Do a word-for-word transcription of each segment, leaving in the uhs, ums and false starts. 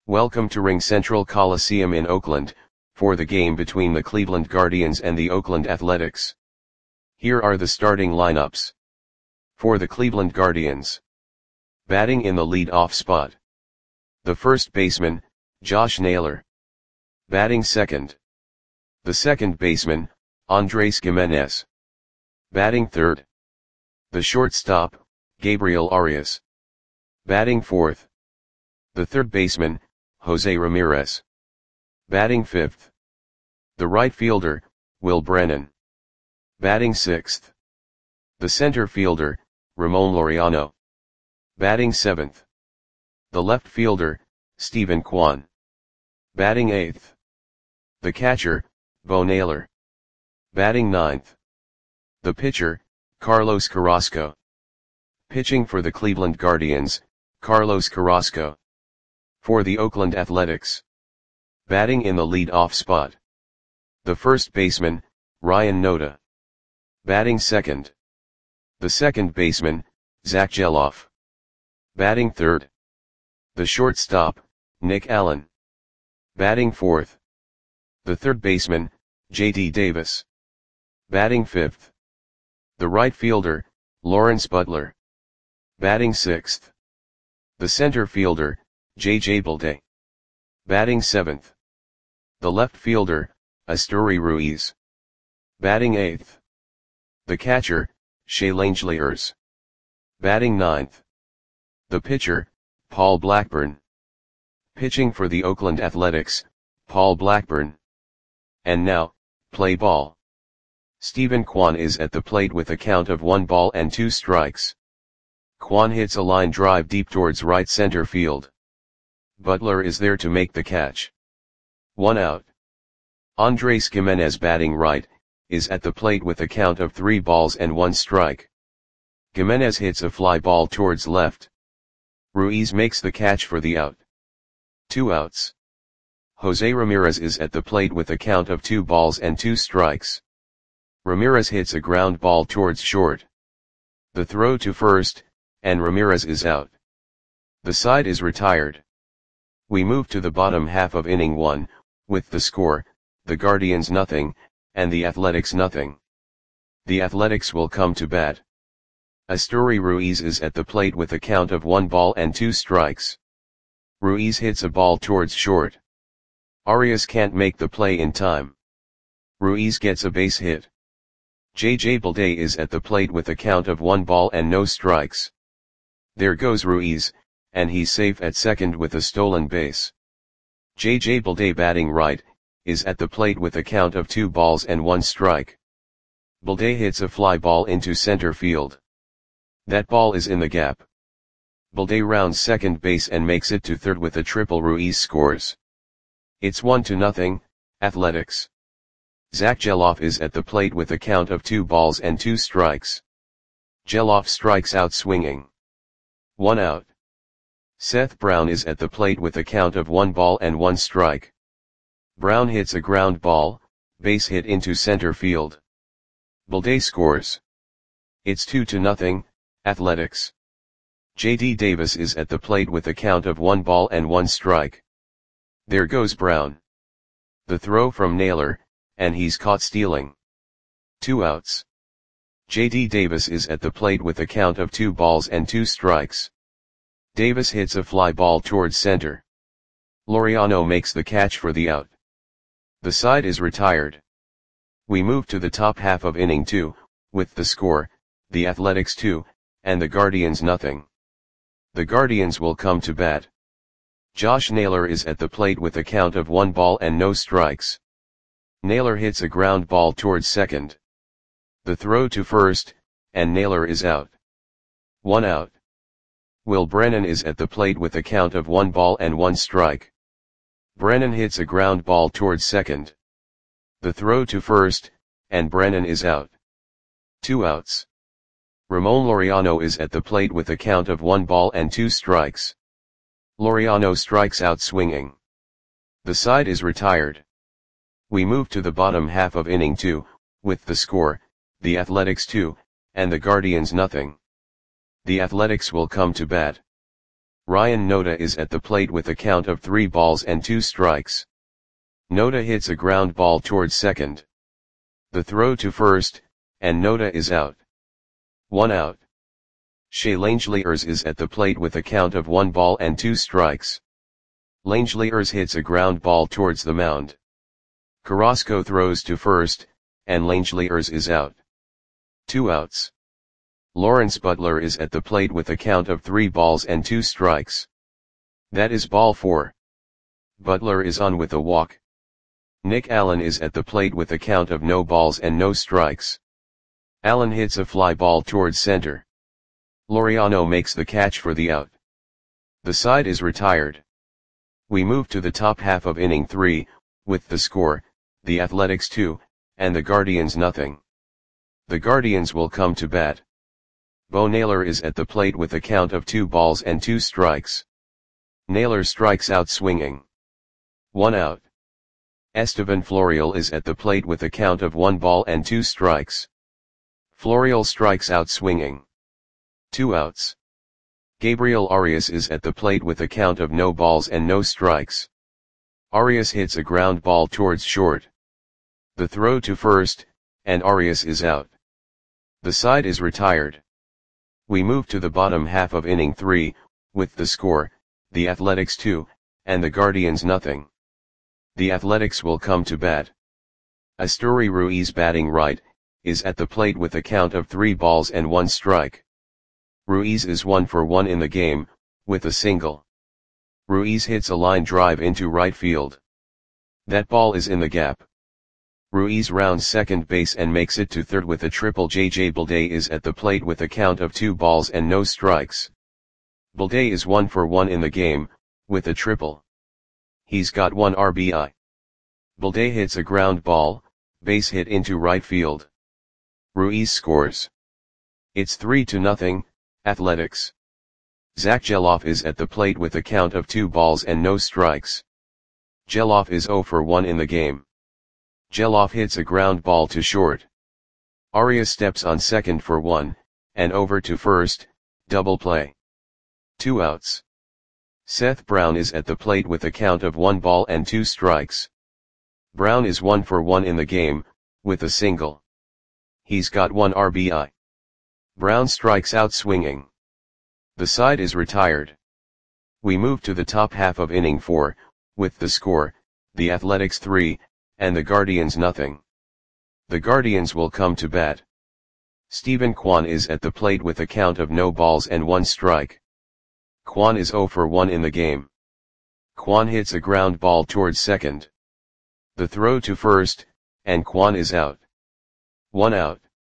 Welcome to RingCentral Coliseum in Oakland, for the game between the Cleveland Guardians and the Oakland Athletics. Here are the starting lineups. For the Cleveland Guardians. Batting in the lead-off spot. The first baseman, Josh Naylor. Batting second. The second baseman, Andres Gimenez. Batting third. The shortstop, Gabriel Arias. Batting fourth. The third baseman, Jose Ramirez. Batting fifth. The right fielder, Will Brennan. Batting sixth. The center fielder, Ramon Laureano. Batting seventh. The left fielder, Steven Kwan. Batting eighth. The catcher, Bo Naylor. Batting ninth. The pitcher, Carlos Carrasco. Pitching for the Cleveland Guardians, Carlos Carrasco. For the Oakland Athletics. Batting in the lead-off spot. The first baseman, Ryan Noda. Batting second. The second baseman, Zach Gelof. Batting third. The shortstop, Nick Allen. Batting fourth. The third baseman, J D Davis. Batting fifth. The right fielder, Lawrence Butler. Batting sixth. The center fielder, J J Bleday. Batting seventh. The left fielder, Esteury Ruiz. Batting eighth. The catcher, Shea Langeliers. Batting ninth. The pitcher, Paul Blackburn. Pitching for the Oakland Athletics, Paul Blackburn. And now, play ball. Steven Kwan is at the plate with a count of one ball and two strikes. Kwan hits a line drive deep towards right center field. Butler is there to make the catch. One out. Andres Gimenez, batting right, is at the plate with a count of three balls and one strike. Gimenez hits a fly ball towards left. Ruiz makes the catch for the out. Two outs. Jose Ramirez is at the plate with a count of two balls and two strikes. Ramirez hits a ground ball towards short. The throw to first, and Ramirez is out. The side is retired. We move to the bottom half of inning one, with the score, the Guardians nothing, and the Athletics nothing. The Athletics will come to bat. Esteury Ruiz is at the plate with a count of one ball and two strikes. Ruiz hits a ball towards short. Arias can't make the play in time. Ruiz gets a base hit. J J Bleday is at the plate with a count of one ball and no strikes. There goes Ruiz, and he's safe at second with a stolen base. J J Bleday, batting right, is at the plate with a count of two balls and one strike. Bleday hits a fly ball into center field. That ball is in the gap. Bleday rounds second base and makes it to third with a triple. Ruiz scores. It's one to nothing, Athletics. Zach Gelof is at the plate with a count of two balls and two strikes. Gelof strikes out swinging. One out. Seth Brown is at the plate with a count of one ball and one strike. Brown hits a ground ball, base hit into center field. Bleday scores. It's two to nothing, Athletics. J D Davis is at the plate with a count of one ball and one strike. There goes Brown. The throw from Naylor, and he's caught stealing. Two outs. J D Davis is at the plate with a count of two balls and two strikes. Davis hits a fly ball towards center. Laureano makes the catch for the out. The side is retired. We move to the top half of inning two, with the score, the Athletics two, and the Guardians nothing. The Guardians will come to bat. Josh Naylor is at the plate with a count of one ball and no strikes. Naylor hits a ground ball towards second. The throw to first, and Naylor is out. One out. Will Brennan is at the plate with a count of one ball and one strike. Brennan hits a ground ball towards second. The throw to first, and Brennan is out. Two outs. Ramon Laureano is at the plate with a count of one ball and two strikes. Laureano strikes out swinging. The side is retired. We move to the bottom half of inning two, with the score, the Athletics two, and the Guardians nothing. The Athletics will come to bat. Ryan Noda is at the plate with a count of three balls and two strikes. Noda hits a ground ball towards second. The throw to first, and Noda is out. One out. Shea Langeliers is at the plate with a count of one ball and two strikes. Langeliers hits a ground ball towards the mound. Carrasco throws to first, and Langeliers is out. Two outs. Lawrence Butler is at the plate with a count of three balls and two strikes. That is ball four. Butler is on with a walk. Nick Allen is at the plate with a count of no balls and no strikes. Allen hits a fly ball towards center. Laureano makes the catch for the out. The side is retired. We move to the top half of inning three, with the score, the Athletics two, and the Guardians nothing. The Guardians will come to bat. Bo Naylor is at the plate with a count of two balls and two strikes. Naylor strikes out swinging. One out. Estevan Florial is at the plate with a count of one ball and two strikes. Florial strikes out swinging. Two outs. Gabriel Arias is at the plate with a count of no balls and no strikes. Arias hits a ground ball towards short. The throw to first, and Arias is out. The side is retired. We move to the bottom half of inning three, with the score, the Athletics two, and the Guardians nothing. The Athletics will come to bat. Asturi Ruiz, batting right, is at the plate with a count of three balls and one strike. Ruiz is one for one in the game, with a single. Ruiz hits a line drive into right field. That ball is in the gap. Ruiz rounds second base and makes it to third with a triple. J J Bleday is at the plate with a count of two balls and no strikes. Bleday is one for one in the game, with a triple. He's got one R B I. Bleday hits a ground ball, base hit into right field. Ruiz scores. It's three to nothing, Athletics. Zach Geloff is at the plate with a count of two balls and no strikes. Geloff is zero for one in the game. Geloff hits a ground ball to short. Arias steps on second for one, and over to first, double play. Two outs. Seth Brown is at the plate with a count of one ball and two strikes. Brown is one for one in the game, with a single. He's got one R B I. Brown strikes out swinging. The side is retired. We move to the top half of inning four, with the score, the Athletics three, and the Guardians nothing. The Guardians will come to bat. Stephen Kwan is at the plate with a count of no balls and one strike. Kwan is zero for one in the game. Kwan hits a ground ball towards second. The throw to first, and Kwan is out. One out.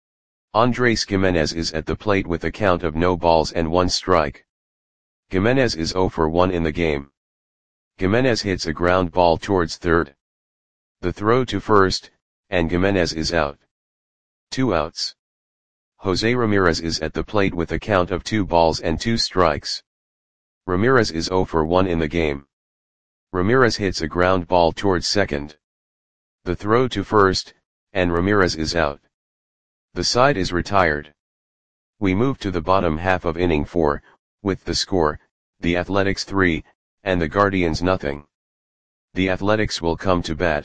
Andres Gimenez is at the plate with a count of no balls and one strike. Gimenez is zero for one in the game. Gimenez hits a ground ball towards third. The throw to first, and Gimenez is out. Two outs. Jose Ramirez is at the plate with a count of two balls and two strikes. Ramirez is zero for one in the game. Ramirez hits a ground ball towards second. The throw to first, and Ramirez is out. The side is retired. We move to the bottom half of inning four, with the score, the Athletics three, and the Guardians nothing. The Athletics will come to bat.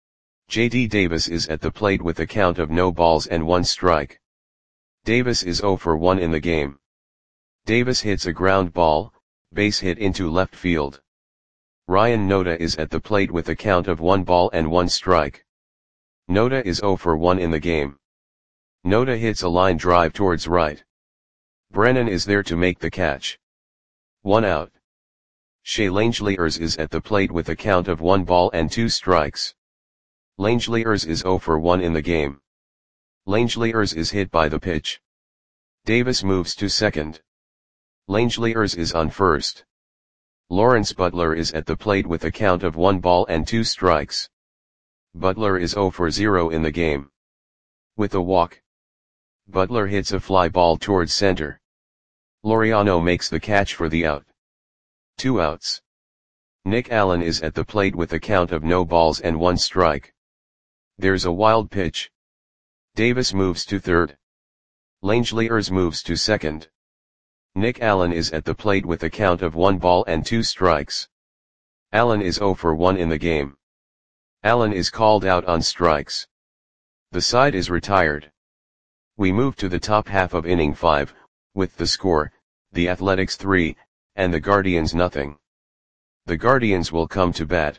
J D Davis is at the plate with a count of no balls and one strike. Davis is zero for one in the game. Davis hits a ground ball, base hit into left field. Ryan Noda is at the plate with a count of one ball and one strike. Noda is zero for one in the game. Noda hits a line drive towards right. Brennan is there to make the catch. One out. Shea Langeliers is at the plate with a count of one ball and two strikes. Langeliers is zero for one in the game. Langeliers is hit by the pitch. Davis moves to second. Langeliers is on first. Lawrence Butler is at the plate with a count of one ball and two strikes. Butler is zero for zero in the game. With a walk. Butler hits a fly ball towards center. Laureano makes the catch for the out. Two outs. Nick Allen is at the plate with a count of no balls and one strike. There's a wild pitch. Davis moves to third. Langeliers moves to second. Nick Allen is at the plate with a count of one ball and two strikes. Allen is zero for one in the game. Allen is called out on strikes. The side is retired. We move to the top half of inning five, with the score, the Athletics three, and the Guardians nothing. The Guardians will come to bat.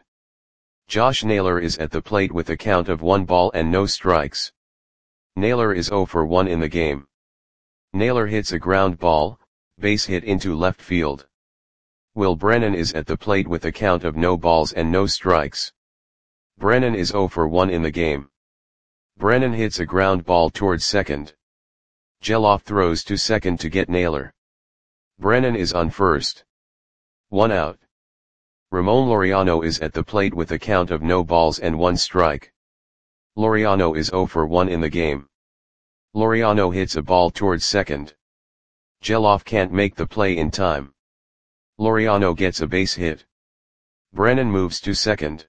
Josh Naylor is at the plate with a count of one ball and no strikes. Naylor is zero for one in the game. Naylor hits a ground ball, base hit into left field. Will Brennan is at the plate with a count of no balls and no strikes. Brennan is zero for one in the game. Brennan hits a ground ball towards second. Geloff throws to second to get Naylor. Brennan is on first. One out. Ramon Laureano is at the plate with a count of no balls and one strike. Laureano is zero for one in the game. Laureano hits a ball towards second. Geloff can't make the play in time. Laureano gets a base hit. Brennan moves to second.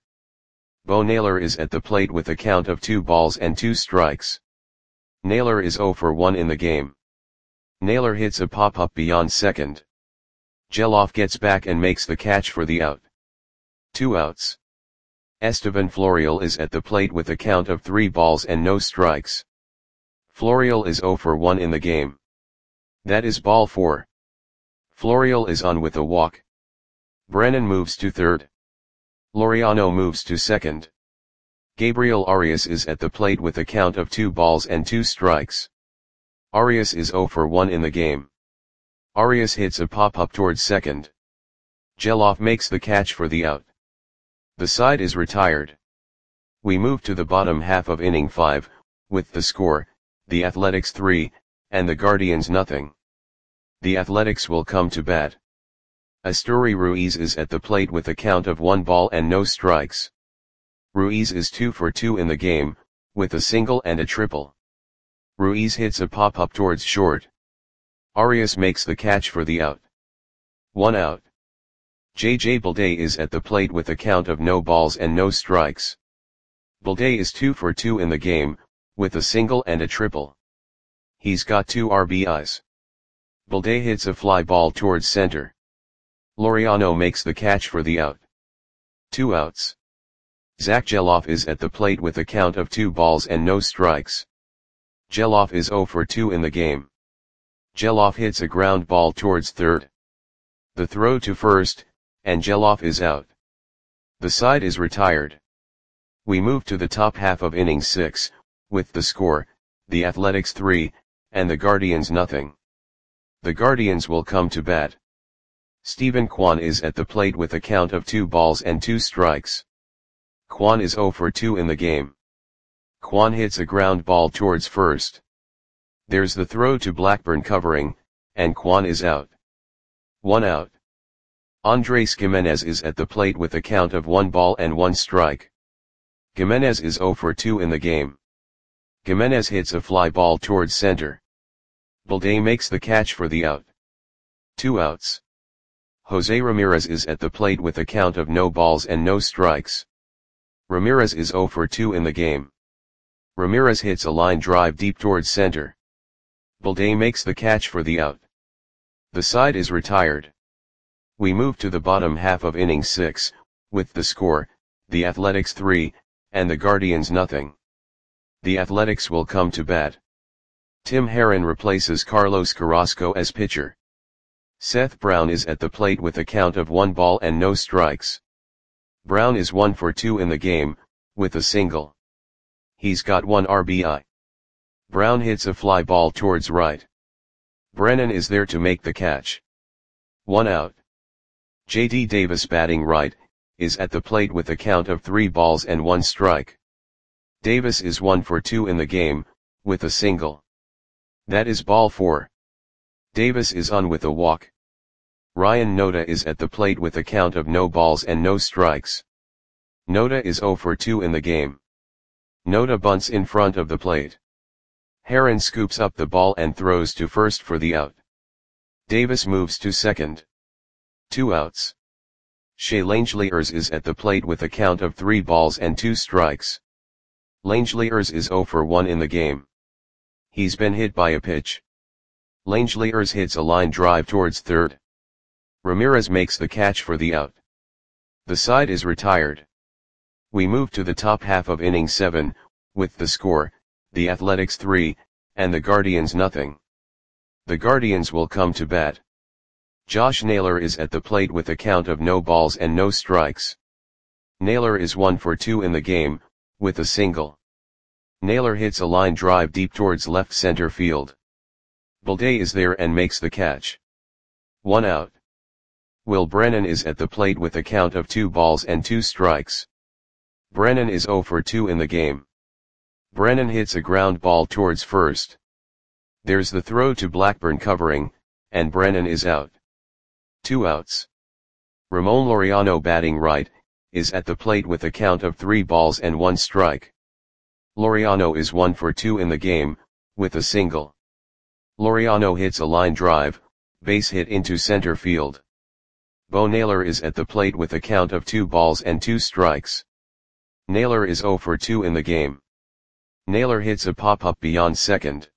Bo Naylor is at the plate with a count of two balls and two strikes. Naylor is zero for one in the game. Naylor hits a pop-up beyond second. Geloff gets back and makes the catch for the out. Two outs. Estevan Florial is at the plate with a count of three balls and no strikes. Florial is zero for one in the game. That is ball four. Florial is on with a walk. Brennan moves to third. Laureano moves to second. Gabriel Arias is at the plate with a count of two balls and two strikes. Arias is zero for one in the game. Arias hits a pop-up towards second. Geloff makes the catch for the out. The side is retired. We move to the bottom half of inning five, with the score, the Athletics three, and the Guardians nothing. The Athletics will come to bat. Asturi Ruiz is at the plate with a count of one ball and no strikes. Ruiz is two for two in the game, with a single and a triple. Ruiz hits a pop-up towards short. Arias makes the catch for the out. One out. J J Balday is at the plate with a count of no balls and no strikes. Balday is two for two in the game, with a single and a triple. He's got two R B Is. Balday hits a fly ball towards center. Laureano makes the catch for the out. Two outs. Zach Geloff is at the plate with a count of two balls and no strikes. Geloff is zero for two in the game. Geloff hits a ground ball towards third. The throw to first, and Geloff is out. The side is retired. We move to the top half of inning six, with the score, the Athletics three, and the Guardians nothing. The Guardians will come to bat. Stephen Kwan is at the plate with a count of two balls and two strikes. Kwan is zero for two in the game. Kwan hits a ground ball towards first. There's the throw to Blackburn covering, and Kwan is out. One out. Andres Gimenez is at the plate with a count of one ball and one strike. Gimenez is zero for two in the game. Gimenez hits a fly ball towards center. Balday makes the catch for the out. Two outs. Jose Ramirez is at the plate with a count of no balls and no strikes. Ramirez is zero for two in the game. Ramirez hits a line drive deep towards center. Balday makes the catch for the out. The side is retired. We move to the bottom half of inning six, with the score, the Athletics three, and the Guardians nothing. The Athletics will come to bat. Tim Herron replaces Carlos Carrasco as pitcher. Seth Brown is at the plate with a count of one ball and no strikes. Brown is one for two in the game, with a single. He's got one R B I. Brown hits a fly ball towards right. Brennan is there to make the catch. One out. J D Davis batting right, is at the plate with a count of three balls and one strike. Davis is one for two in the game, with a single. That is ball four. Davis is on with a walk. Ryan Noda is at the plate with a count of no balls and no strikes. Noda is zero for two in the game. Noda bunts in front of the plate. Herron scoops up the ball and throws to first for the out. Davis moves to second. Two outs. Shea Langeliers is at the plate with a count of three balls and two strikes. Langeliers is zero for one in the game. He's been hit by a pitch. Langeliers hits a line drive towards third. Ramirez makes the catch for the out. The side is retired. We move to the top half of inning seven, with the score, the Athletics three, and the Guardians nothing. The Guardians will come to bat. Josh Naylor is at the plate with a count of no balls and no strikes. Naylor is one for two in the game, with a single. Naylor hits a line drive deep towards left center field. Balday is there and makes the catch. One out. Will Brennan is at the plate with a count of two balls and two strikes. Brennan is zero for two in the game. Brennan hits a ground ball towards first. There's the throw to Blackburn covering, and Brennan is out. Two outs. Ramon Laureano batting right, is at the plate with a count of three balls and one strike. Laureano is one for two in the game, with a single. Laureano hits a line drive, base hit into center field. Bo Naylor is at the plate with a count of two balls and two strikes. Naylor is zero for two in the game. Naylor hits a pop-up beyond second.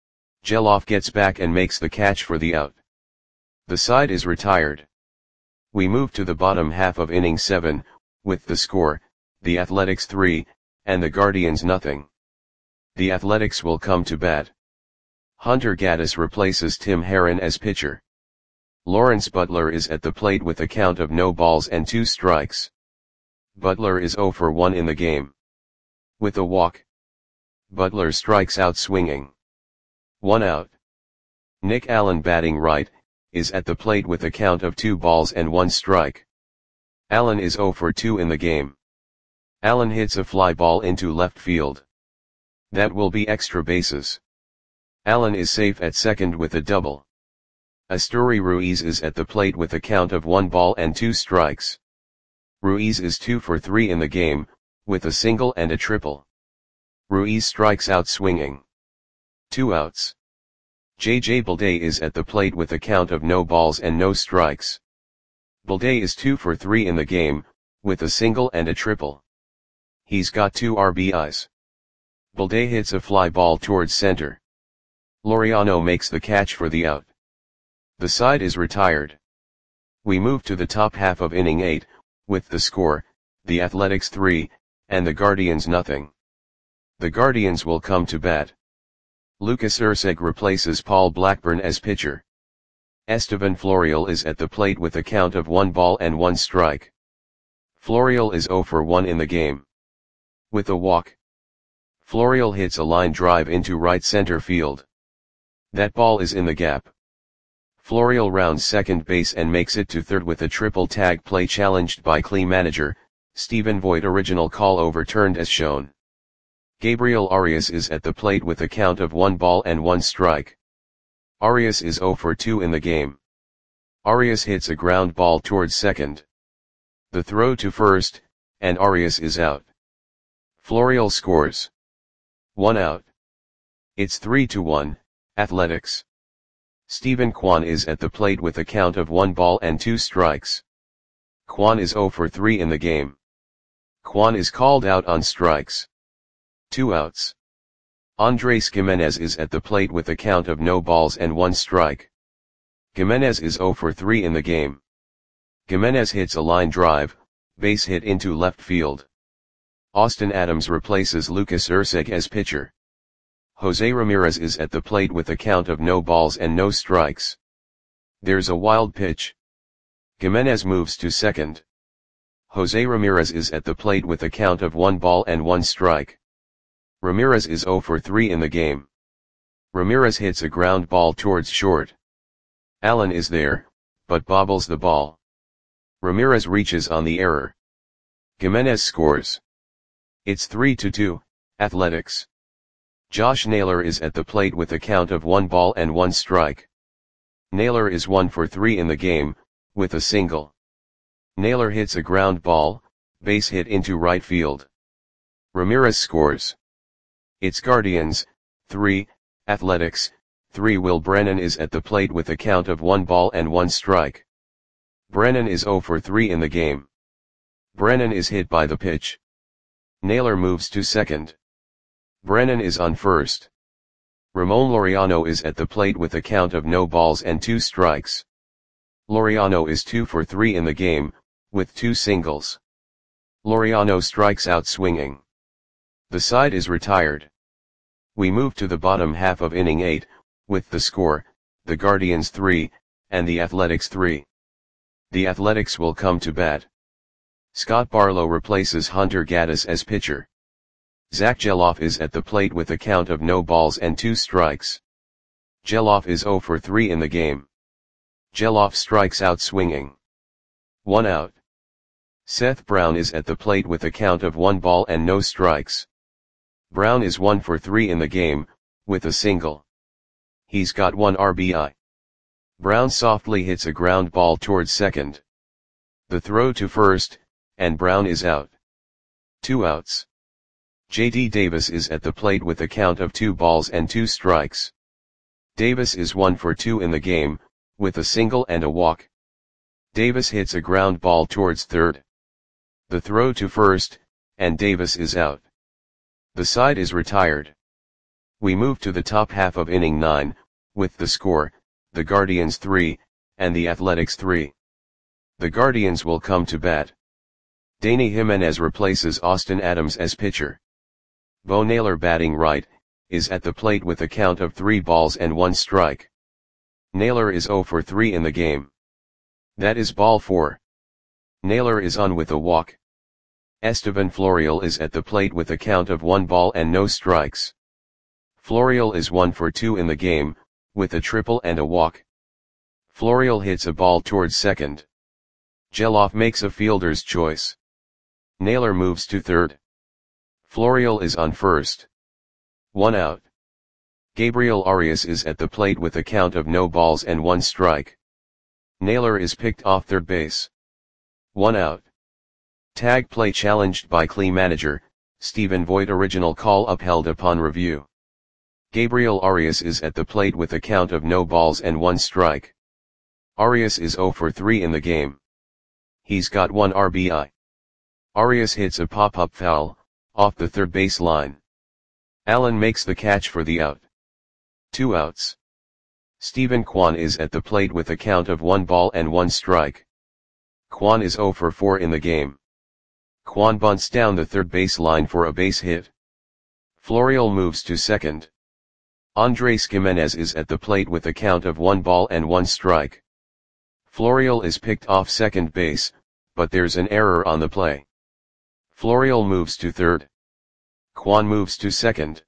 Geloff gets back and makes the catch for the out. The side is retired. We move to the bottom half of inning seven, with the score, the Athletics three, and the Guardians nothing. The Athletics will come to bat. Hunter Gaddis replaces Tim Herron as pitcher. Lawrence Butler is at the plate with a count of no balls and two strikes. Butler is zero for one in the game. With a walk. Butler strikes out swinging. One out. Nick Allen batting right, is at the plate with a count of two balls and one strike. Allen is zero for two in the game. Allen hits a fly ball into left field. That will be extra bases. Allen is safe at second with a double. Asturi Ruiz is at the plate with a count of one ball and two strikes. Ruiz is two for three in the game, with a single and a triple. Ruiz strikes out swinging. Two outs. J J Balday is at the plate with a count of no balls and no strikes. Balday is two for three in the game, with a single and a triple. He's got two R B Is. Balday hits a fly ball towards center. Laureano makes the catch for the out. The side is retired. We move to the top half of inning eight, with the score, the Athletics three, and the Guardians nothing. The Guardians will come to bat. Lucas Erceg replaces Paul Blackburn as pitcher. Estevan Florial is at the plate with a count of one ball and one strike. Florial is zero for one in the game. With a walk. Florial hits a line drive into right center field. That ball is in the gap. Florial rounds second base and makes it to third with a triple tag play challenged by C L E manager, Stephen Voigt. Original call overturned as shown. Gabriel Arias is at the plate with a count of one ball and one strike. Arias is zero for two in the game. Arias hits a ground ball towards second. The throw to first, and Arias is out. Florial scores. One out. It's three to one, Athletics. Stephen Kwan is at the plate with a count of one ball and two strikes. Kwan is zero for three in the game. Kwan is called out on strikes. Two outs. Andres Gimenez is at the plate with a count of no balls and one strike. Gimenez is zero for three in the game. Gimenez hits a line drive, base hit into left field. Austin Adams replaces Lucas Erceg as pitcher. Jose Ramirez is at the plate with a count of no balls and no strikes. There's a wild pitch. Gimenez moves to second. Jose Ramirez is at the plate with a count of one ball and one strike. Ramirez is zero for three in the game. Ramirez hits a ground ball towards short. Allen is there, but bobbles the ball. Ramirez reaches on the error. Gimenez scores. It's three to two, Athletics. Josh Naylor is at the plate with a count of one ball and one strike. Naylor is one for three in the game, with a single. Naylor hits a ground ball, base hit into right field. Ramirez scores. It's Guardians, three, Athletics, three. Will Brennan is at the plate with a count of one ball and one strike. Brennan is zero for three in the game. Brennan is hit by the pitch. Naylor moves to second. Brennan is on first. Ramon Laureano is at the plate with a count of no balls and two strikes. Laureano is two for three in the game, with two singles. Laureano strikes out swinging. The side is retired. We move to the bottom half of inning eight, with the score, the Guardians three, and the Athletics three. The Athletics will come to bat. Scott Barlow replaces Hunter Gaddis as pitcher. Zach Gelof is at the plate with a count of no balls and two strikes. Gelof is zero for three in the game. Gelof strikes out swinging. One out. Seth Brown is at the plate with a count of one ball and no strikes. Brown is one for three in the game, with a single. He's got one R B I. Brown softly hits a ground ball towards second. The throw to first, and Brown is out. Two outs. J D Davis is at the plate with a count of two balls and two strikes. Davis is one for two in the game, with a single and a walk. Davis hits a ground ball towards third. The throw to first, and Davis is out. The side is retired. We move to the top half of inning nine, with the score, the Guardians three, and the Athletics three. The Guardians will come to bat. Danny Jimenez replaces Austin Adams as pitcher. Bo Naylor, batting right, is at the plate with a count of three balls and one strike. Naylor is zero for three in the game. That is ball four. Naylor is on with a walk. Estevan Florial is at the plate with a count of one ball and no strikes. Florial is one for two in the game, with a triple and a walk. Florial hits a ball towards second. Gelof makes a fielder's choice. Naylor moves to third. Florial is on first. One out. Gabriel Arias is at the plate with a count of no balls and one strike. Naylor is picked off third base. One out. Tag play challenged by C L E manager, Stephen Voigt. Original call upheld upon review. Gabriel Arias is at the plate with a count of no balls and one strike. Arias is zero for three in the game. He's got one R B I. Arias hits a pop-up foul, off the third base line. Allen makes the catch for the out. Two outs. Stephen Kwan is at the plate with a count of one ball and one strike. Kwan is zero for four in the game. Kwan bunts down the third base line for a base hit. Florial moves to second. Andres Gimenez is at the plate with a count of one ball and one strike. Florial is picked off second base, but there's an error on the play. Florial moves to third. Kwan moves to second.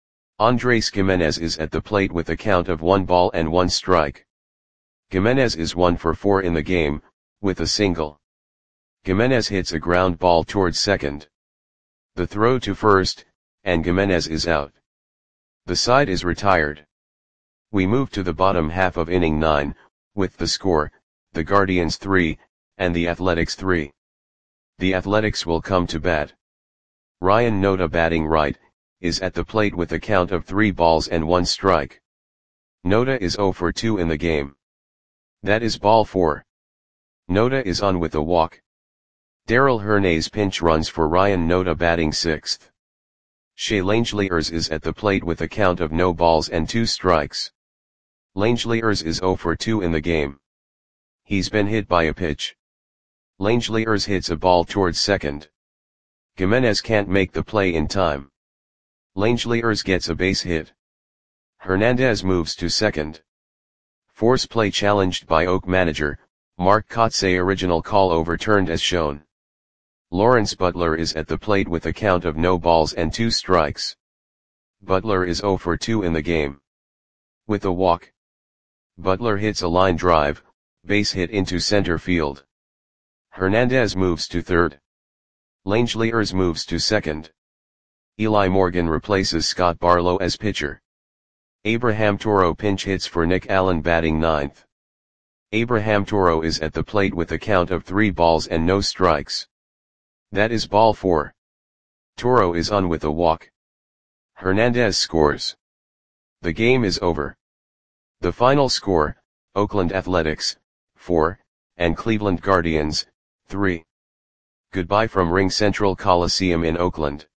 Andres Gimenez is at the plate with a count of one ball and one strike. Gimenez is one for four in the game, with a single. Gimenez hits a ground ball towards second. The throw to first, and Gimenez is out. The side is retired. We move to the bottom half of inning nine, with the score, the Guardians three, and the Athletics three. The Athletics will come to bat. Ryan Noda, batting right, is at the plate with a count of three balls and one strike. Noda is zero for two in the game. That is ball four. Noda is on with a walk. Darrell Hernandez pinch runs for Ryan Noda, batting sixth. Shea Langeliers is at the plate with a count of no balls and two strikes. Langeliers is zero for two in the game. He's been hit by a pitch. Langeliers hits a ball towards second. Gimenez can't make the play in time. Langeliers gets a base hit. Hernandez moves to second. Force play challenged by Oak manager, Mark Kotsay. Original call overturned as shown. Lawrence Butler is at the plate with a count of no balls and two strikes. Butler is zero for two in the game. With a walk. Butler hits a line drive, base hit into center field. Hernandez moves to third. Langeliers moves to second. Eli Morgan replaces Scott Barlow as pitcher. Abraham Toro pinch hits for Nick Allen, batting ninth. Abraham Toro is at the plate with a count of three balls and no strikes. That is ball four. Toro is on with a walk. Hernandez scores. The game is over. The final score, Oakland Athletics, four, and Cleveland Guardians, three. Goodbye from Ring Central Coliseum in Oakland.